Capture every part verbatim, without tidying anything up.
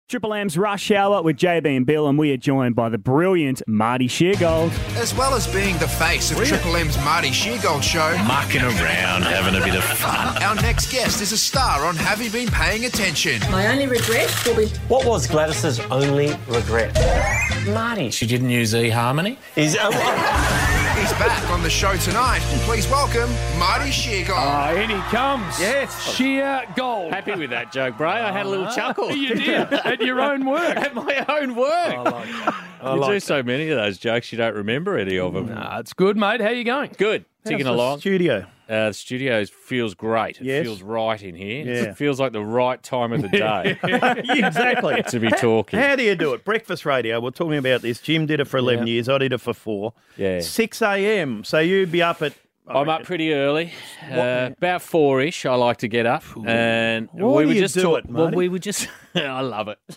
Triple M's Rush Hour with J B and Bill, and we are joined by the brilliant Marty Sheargold. As well as being the face of Triple M's Marty Sheargold show, mucking around, having a bit of fun. Our next guest is a star on Have You Been Paying Attention? My only regret will be... What was Gladys's only regret? Marty. She didn't use eHarmony? Is uh, He's back on the show tonight. Please welcome Marty Sheargold. Ah, in he comes. Yes. Sheer gold. Happy with that joke, Bray. I had a little chuckle. You did. At your own work. At my own work. I like it. I you like do so many of those jokes, you don't remember any of them. Nah, it's good, mate. How you going? Good. Ticking How's the along. studio? Uh, the studio feels great. It Yes. feels right in here. Yeah. It feels like the right time of the day Exactly. to be talking. How do you do it? Breakfast radio. We're talking about this. Jim did it for eleven Yeah. years. I did it for four. Yeah. six a.m. So you'd be up at... I I'm up reckon- pretty early, uh, about four-ish. I like to get up, and Why we do were you just do talk- it, Well, Marty? we were just. I love it.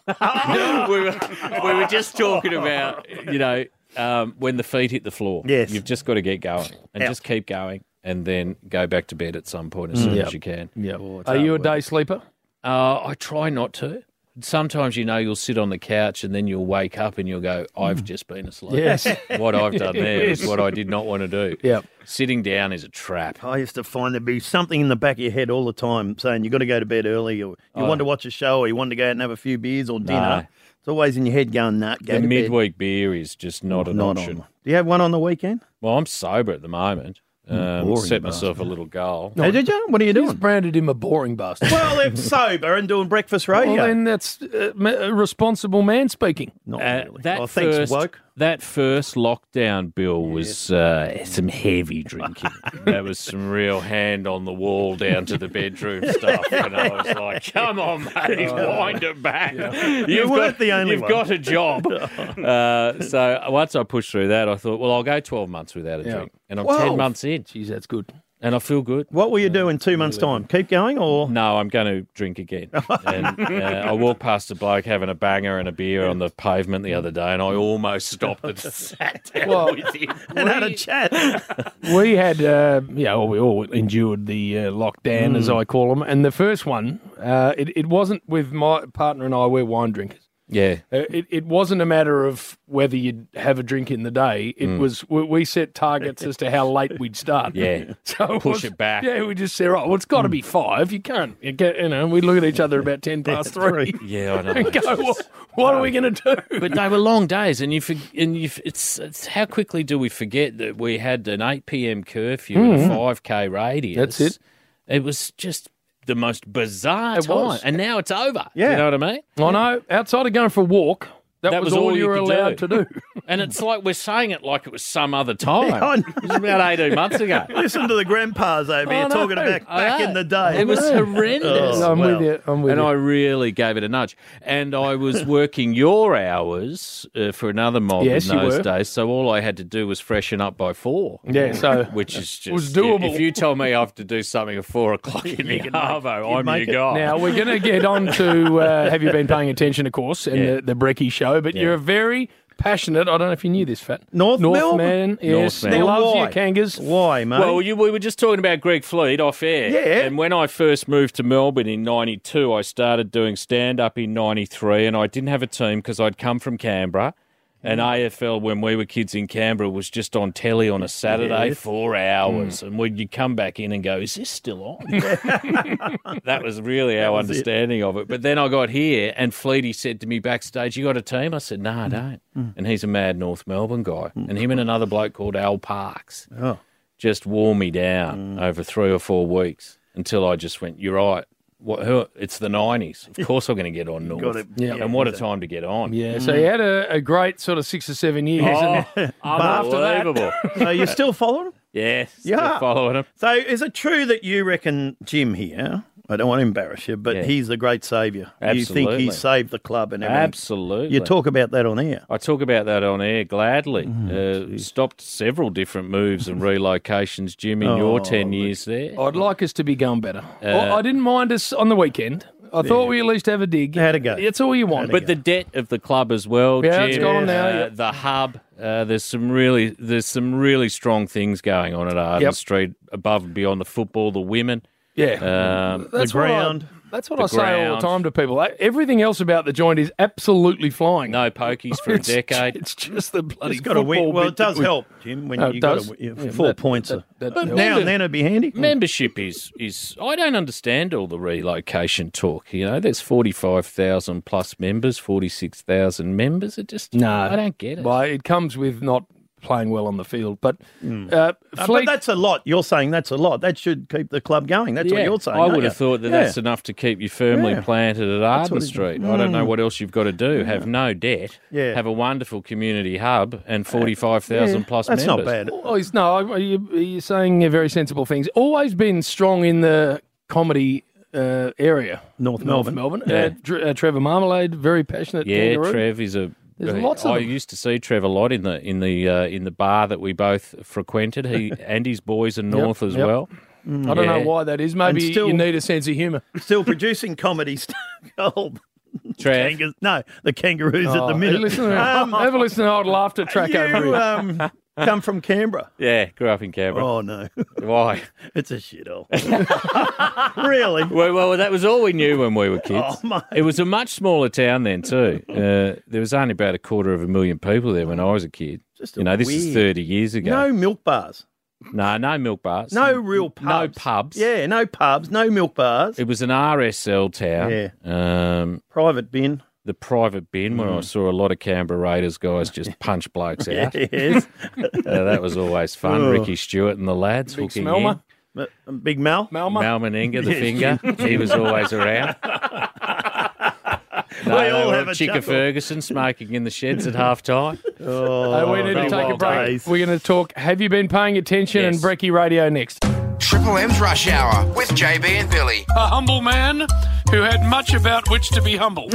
we were we were just talking about you know um, when the feet hit the floor. Yes. You've just got to get going and Out. just keep going, and then go back to bed at some point as soon Yep. as you can. Yeah. Are you a day sleeper? Uh, I try not to. Sometimes, you know, you'll sit on the couch and then you'll wake up and you'll go, I've just been asleep. Yes. What I've done there is Yes. what I did not want to do. Yep. Sitting down is a trap. I used to find there'd be something in the back of your head all the time saying you've got to go to bed early, or you Oh. want to watch a show, or you want to go out and have a few beers or dinner. No. It's always in your head going, nah, go The to midweek beer is just not bed. an Not option. on. Do you have one on the weekend? Well, I'm sober at the moment. Um, boring set myself bastard. a little goal. Hey, did you? What are you He's doing? branded him a boring bastard. Well, if sober and doing breakfast radio. Well, then that's uh, ma- a responsible man speaking. Not Uh, really. that oh, thanks, first, woke. that first lockdown, Bill, was uh, some heavy drinking. That was some real hand on the wall down to the bedroom stuff. And I was like, come on, mate, wind it back. You've You weren't got, the only You've one. got a job. uh, so once I pushed through that, I thought, well, I'll go twelve months without a Yeah. drink. And I'm Whoa. ten months in, Jeez, that's good. and I feel good. What will you do in two months' time? Keep going, or No, I'm going to drink again. And uh, I walked past a bloke having a banger and a beer on the pavement the other day, and I almost stopped and sat down Well, with him. and had a chat? We had, uh, yeah, well, we all endured the uh, lockdown, as I call them. And the first one, uh, it, it wasn't with my partner and I, we're wine drinkers. Yeah. Uh, it, it wasn't a matter of whether you'd have a drink in the day. It was, we, we set targets as to how late we'd start. Yeah. So Push was- it back. Yeah, we just said, right, well, it's got to be five. You can't, you, get, you know, we look at each other about ten past three Yeah, I know. and go, well, what are we going to do? But they were long days, and you for, and you it's, it's how quickly do we forget that we had an eight p.m. curfew and a five k radius? That's it. It was just the most bizarre It time, was. and now it's over. Yeah. You know what I mean? I know, outside of going for a walk, that, That was, was all all you you were could allowed do. to do. And it's like we're saying it like it was some other time. I know. It was about eighteen months ago. Listen to the grandpas over here I know. talking about I back know. in the day. It was horrendous. I'm well. with you. I'm with and you. I really gave it a nudge. And I was working your hours uh, for another mob Yes, in you those were. days, so all I had to do was freshen up by four. Yeah, so Which is just was doable. If you tell me I have to do something at four o'clock in the Arvo, I'm make your it. guy. now we're going to get on to uh, have you been paying attention, of course, and Yeah. the, the Brecky show. But Yeah. you're a very passionate. I don't know if you knew this, Fat North Melbourne? man. Yes, North Melbourne. loves Why? your Kangas. Why, mate? Well, you, we were just talking about Greg Fleet off air. Yeah. And when I first moved to Melbourne in ninety-two, I started doing stand-up in ninety-three, and I didn't have a team because I'd come from Canberra. And A F L, when we were kids in Canberra, was just on telly on a Saturday, Yes. four hours. And when you come back in and go, is this still on? That was really our was it. understanding of it. But then I got here, and Fleety said to me backstage, you got a team? I said, no, I don't. And he's a mad North Melbourne guy. And him and another bloke called Al Parks Oh. just wore me down over three or four weeks until I just went, you're right. What, who, it's the nineties. Of course I'm going to get on North. Got it. Yeah. And what a time to get on. Yeah, so you had a, a great sort of six or seven years. Oh, and unbelievable. So you're still following him? Yes. Yeah. Yeah. Following him. So is it true that you reckon Jim here, I don't want to embarrass you, but Yeah. he's the great saviour? You think Absolutely. he saved the club and everything? Absolutely. You talk about that on air. I talk about that on air gladly. Mm, uh, stopped several different moves and relocations, Jim, in Oh, your ten years there. I'd like us to be going better. Uh, I I didn't mind us on the weekend. I thought we at least have a dig. Had a go. It's all you want. But the debt of the club as well, Yeah, Jim. it's gone now, uh, yeah. The hub. Uh, there's some really, there's some really strong things going on at Arden Yep. Street, above and beyond the football, the women. yeah, Um, That's the what I- ground. That's what the I say all the ground. time to people. Everything else about the joint is absolutely flying. No pokies for a It's- decade. It's just the bloody It's got to football win. Well, bit it does that we- help, Jim, when No, you it got does. to, yeah, Yeah, four that- points. that- are- that now helps. and then it'd be handy. Membership is is I don't understand all the relocation talk. You know, there's forty five thousand plus members, forty six thousand members. It just No, I don't get it. Well, it comes with not playing well on the field, but uh, Uh, Fleet, but that's a lot. You're saying that's a lot. That should keep the club going. That's what Yeah, you're saying. I aren't would you? have thought that Yeah. that's enough to keep you firmly Yeah. planted at Arden what it- Street. I don't know what else you've got to do. Have no debt. Yeah. Have a wonderful community hub and forty five thousand Yeah, plus that's members. not bad. oh, he's, no, you, you're saying very sensible things. Always been strong in the comedy uh, area. North North Melbourne. Melbourne. Yeah. Uh, Dr- uh, Trevor Marmalade, very passionate. Yeah, kangaroo. Trev is a. There's uh, lots of I them. used to see Trev a lot in the in the uh, in the bar that we both frequented. He and his boys are north as yep. well. I don't know Yeah. why that is. Maybe And still- you need a sense of humour. Still producing comedy stuff. Oh, Trev, kangas- no, the kangaroos at Oh, the minute. Listen to, Um, have a listen to old laughter track over you here. um, come from Canberra. yeah, grew up in Canberra. Oh, no. Why? It's a shithole. Really? Well, well, that was all we knew when we were kids. Oh, mate. It was a much smaller town then too. Uh, there was only about a quarter of a million people there when I was a kid. Just you know, this weird. is thirty years ago. No milk bars. no, no milk bars. No real pubs. No pubs. Yeah, no pubs. No milk bars. It was an R S L town. Yeah. Um, Private bin. the private bin where I saw a lot of Canberra Raiders guys just punch blokes out. Yes. Uh, that was always fun. Oh. Ricky Stewart and the lads Big hooking Smelma. in. Uh, Big Mal. Malma. Mal Meninga, the finger, he was always around. No, We they all were have a Chicka chuckle. Ferguson smoking in the sheds at half time. Oh, Uh, we need to very take a wild break. days. We're going to talk Have You Been Paying Attention Yes. and Brecky Radio next. Triple M's Rush Hour with J B and Billy. A humble man who had much about which to be humble.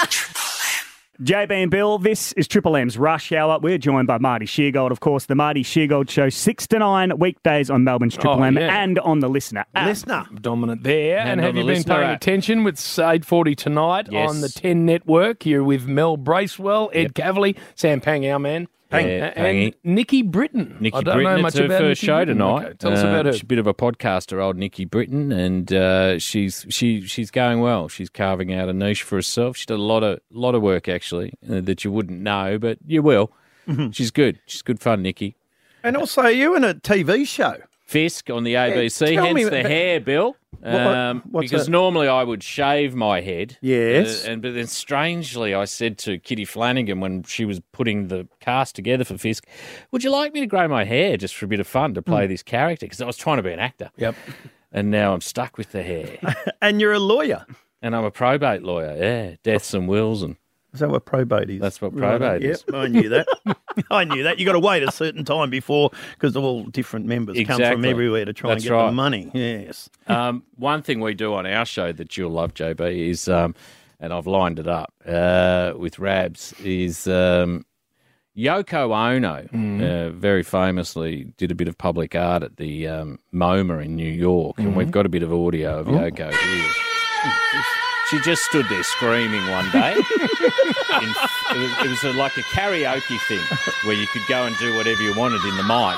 J B and Bill, this is Triple M's Rush Hour. We're joined by Marty Sheargold, of course. The Marty Sheargold Show, six to nine weekdays on Melbourne's Triple Oh, M yeah. and on the Listener app. Listener. Dominant there. And, And have on you the been listener paying app. attention with eight forty tonight Yes. on the ten Network? You're with Mel Bracewell, Ed Cavalier, Sam Pang, our man. Pang. Uh, Yeah, and Pangy. Nikki Britton. Nikki I don't Britton, know it's much her about first Nikki show Britton. tonight. Okay, tell us Uh, about her. She's a bit of a podcaster, old Nikki Britton, and uh, she's she she's going well. She's carving out a niche for herself. She did a lot of lot of work actually uh, that you wouldn't know, but you will. Mm-hmm. She's good. She's good fun, Nikki. And also, you in a T V show. Fisk on the A B C, tell hence me the about- hair, Bill. Um, what's because that? normally I would shave my head. Yes. Uh, and but then strangely, I said to Kitty Flanagan when she was putting the cast together for Fisk, "Would you like me to grow my hair just for a bit of fun to Hmm. play this character?" Because I was trying to be an actor. Yep. And now I'm stuck with the hair. And you're a lawyer. And I'm a probate lawyer. Yeah, deaths and wills, and Is that what probate is? That's what Right, probate is. Yep, I knew that. I knew that. You got to wait a certain time before, because all different members come from Exactly. everywhere to try That's and get right. the money. Yes. Um, one thing we do on our show that you'll love, J B, is, um, and I've lined it up uh, with Rabs, is um, Yoko Ono uh, very famously did a bit of public art at the um, MoMA in New York, and we've got a bit of audio of Yoko here. She just stood there screaming one day. In, it was, it was a, like a karaoke thing where you could go and do whatever you wanted in the mic.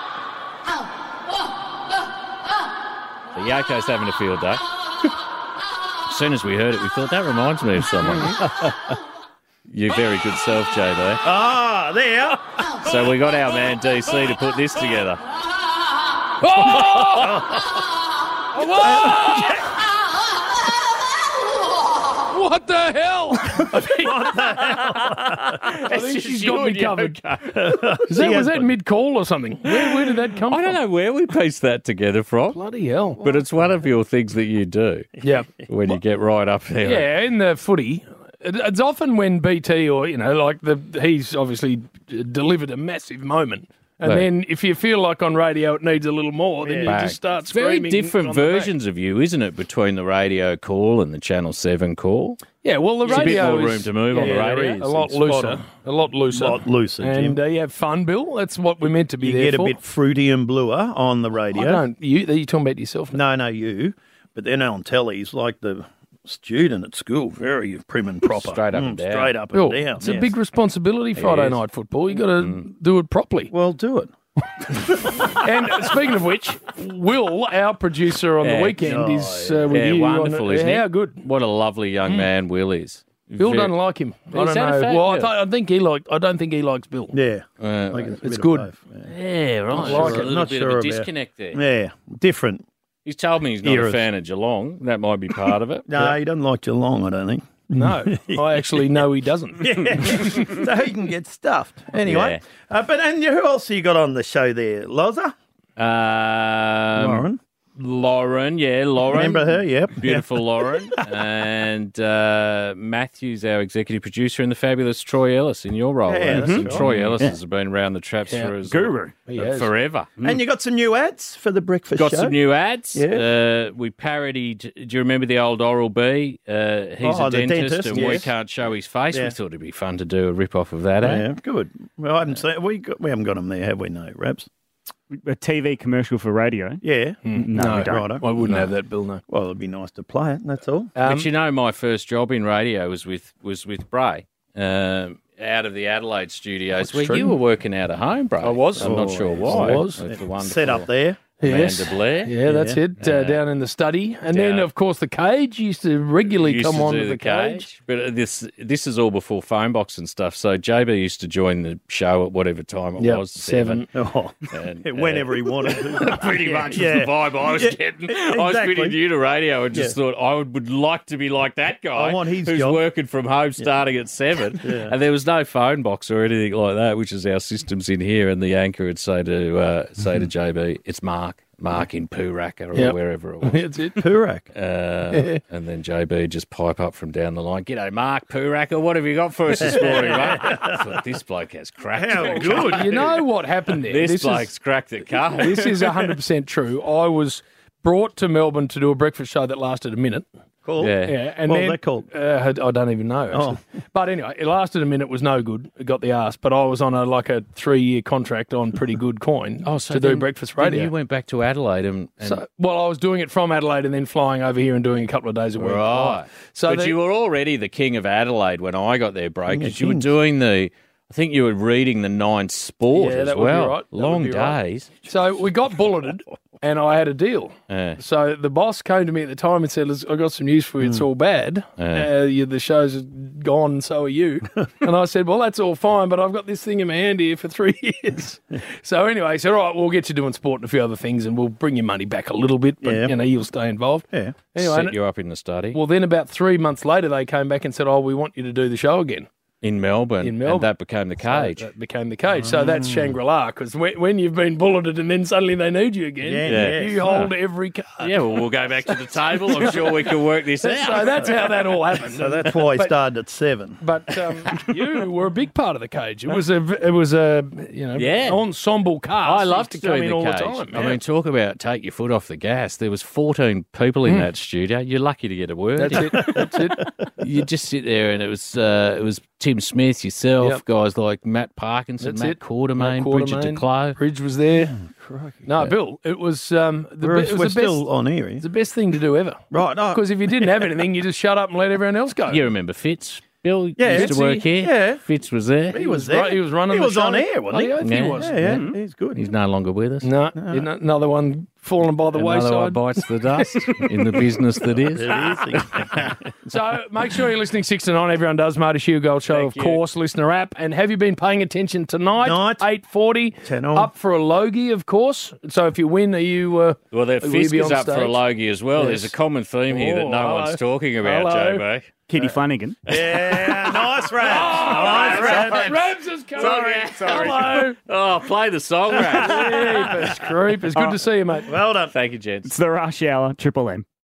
So Yoko's having a field day. As soon as we heard it, we thought, that reminds me of someone. Your very good self, J B. Ah, there. So we got our man D C to put this together. What the hell? I think she's got me covered. Is that, was that mid-call or something? Where, where did that come I from? don't know where we pieced that together from, Bloody hell. but it's one of your things that you do Yeah. when you get right up there. Yeah, in the footy, it, it's often when B T or, you know, like the he's obviously d- delivered a massive moment. And Right. then if you feel like on radio it needs a little more, then you Back. just start It's very screaming. different on the back. versions of you, isn't it, between the radio call and the Channel seven call? Yeah, well, the There's a bit radio more is room to move on the yeah, radio. there is. A lot It's spot looser. on. A lot looser. A lot looser, And Jim. uh, you have fun, Bill. That's what we're meant to be You there get a for. bit fruity and bluer on the radio. I don't. You, are you talking about yourself now? No, no, you. But then on telly's like the student at school, very prim and proper. Straight up and down. Straight up Bill, and down. it's a yes. big responsibility Friday is. night football. You got to do it properly. Well, do it. And speaking of which, Will, our producer on Yeah. the weekend, is uh, with Yeah, you. wonderful, on, isn't he? How good. What a lovely young man Will is. Bill Very- doesn't like him. I Is don't that a know. fact? Well, I, Yeah. th- I think he like. I don't think he likes Bill. Yeah. Uh, Like it's a It's bit of good. both, Yeah. yeah, right. like There's it. a little Not bit sure of a about- disconnect there. Yeah. Different. He's told me he's not Eras. a fan of Geelong. That might be part of it. No, he doesn't like Geelong, I don't think. No, I actually know he doesn't. So he can get stuffed. Anyway. Uh, but and who else you got on the show there? Loza? Um, Lauren? Lauren, yeah, Lauren. Remember her? Yep. Beautiful Lauren. And uh, Matthew's our executive producer, and the fabulous Troy Ellis in your role. Yeah, Alex. that's And right. Troy Ellis has been around the traps Yeah. for us Guru. He uh, has. forever. And you got some new ads for the breakfast Got show? some new ads. Yeah. Uh, we parodied. Do you remember the old Oral B? Uh, he's Oh, a the dentist, dentist, and we yes. can't show his face. Yeah. We thought it'd be fun to do a rip off of that. Oh, Eh? yeah, good. Well, I haven't seen we got, we haven't got them there, have we? No, Raps. A T V commercial for radio. Yeah. No, we don't. Righto. I wouldn't have that, Bill. No. Well, it'd be nice to play it. That's all. Um, But you know, my first job in radio was with was with Bray, um, out of the Adelaide studios, where true. you were working out of home, Bray. I was. I'm not Oh, sure yes. why. I was. With the wonderful Set up there. Yes. Amanda Blair. Yeah, that's Yeah. it. Uh, down in the study, and then Down. of course the cage used to regularly Used come to on do to the, cage. but uh, this this is all before phone box and stuff. So J B used to join the show at whatever time it Yep, was, seven. Oh, And, uh, whenever he wanted to. Pretty much Yeah. was the vibe I was Yeah, getting. e- I was pretty exactly. new to radio and just Yeah. thought I would, would like to be like that guy I want his who's job. working from home starting at seven. And there was no phone box or anything like that, which is our systems in here. And the anchor would say to uh, say to J B, "It's Mark, Mark in Pooraka or Yep. wherever it was." That's it. Purak. Uh, and then J B just pipe up from down the line. "G'day, Mark Pooraka. What have you got for us this morning, mate?" I thought, this bloke has cracked. How it. good. You know what happened there? This, This bloke's is, cracked the car. this is one hundred percent true. I was brought to Melbourne to do a breakfast show that lasted a minute. Cool. Yeah. Yeah, and What then was that called? Uh, I I don't even know. Actually. But anyway, it lasted a minute. Was no good. It got the arse. But I was on a like a three year contract on pretty good coin Oh, so to do then- breakfast then radio. you went back to Adelaide and, and So, well, I was doing it from Adelaide and then flying over here and doing a couple of days a week. right. So but the- you were already the king of Adelaide when I got there, bro, King of because you were kings. doing the. I think you were reading the Nine Sport Yeah, as that would be well. right. That would Long be right. days. So we got bulleted, and I had a deal. Yeah. So the boss came to me at the time and said, "Listen, I got some news for you. It's all bad. Yeah. Uh, you, the show's gone, and so are you." And I said, "Well, that's all fine, but I've got this thing in my hand here for three years." So anyway, he said, "All right, we'll get you doing sport and a few other things, and we'll bring your money back a little bit, but Yeah. you know, you'll stay involved." Yeah. Anyway, Set and- you up in the study well, then about three months later, they came back and said, "Oh, we want you to do the show again." in Melbourne. in Melbourne. And that became the cage. So that became the cage. So that's Shangri-La, because when, when you've been bulleted and then suddenly they need you again, Yeah, Yeah. you hold every card. yeah, well, we'll go back to the table. I'm sure we can work this So out. that's how that all happened. So that's why he But- started at seven. But um, you were a big part of the cage. It was a, it was a, you know, Yeah. ensemble cast. I used loved to come doing in the all cage. the time. I yeah. mean, talk about take your foot off the gas. There was fourteen people in that studio. You're lucky to get a word. that's in. it. That's it. You just sit there, and it was uh, it was Tim Smith, yourself, Yep. guys like Matt Parkinson, That's Matt it. Quartermain, Matt Bridget Quartermain. DeClos. Bridge was there. No, Bill, it was um, the, We're, be- it we're was the best. still on here. It's the best thing to do ever. Right. No, Because if you didn't have anything, you just shut up and let everyone else go. You remember Fitz? Bill Yeah, used to Fitzy, work here. yeah. Fitz was there. he was Right, there. he was running He the was on show. air, wasn't he? I think Yeah. he was. Yeah, yeah, he's good. He's no longer with us. No, you know, another one falling by the Another one wayside. bites the dust in the business that is. So make sure you're listening six to nine. Everyone does. Marty Sheargold Show, Thank of you. course, listener app. And have you been paying attention tonight? Night. eight forty. ten on. Up for a Logie, of course. So if you win, are you... Uh, Well, their will you Fisk be is on up for a stage? Logie as well. There's a Yes. common theme here that Oh, no hello. one's talking about, Hello. J B. Kitty Flanagan. Yeah, nice rap. nice rap. Rabs is coming. Sorry, sorry. Hello. Oh, play the song, Rap. Creepers, creepers. Good to see you, mate. Well done. Thank you, gents. It's the Rush Hour, Triple M.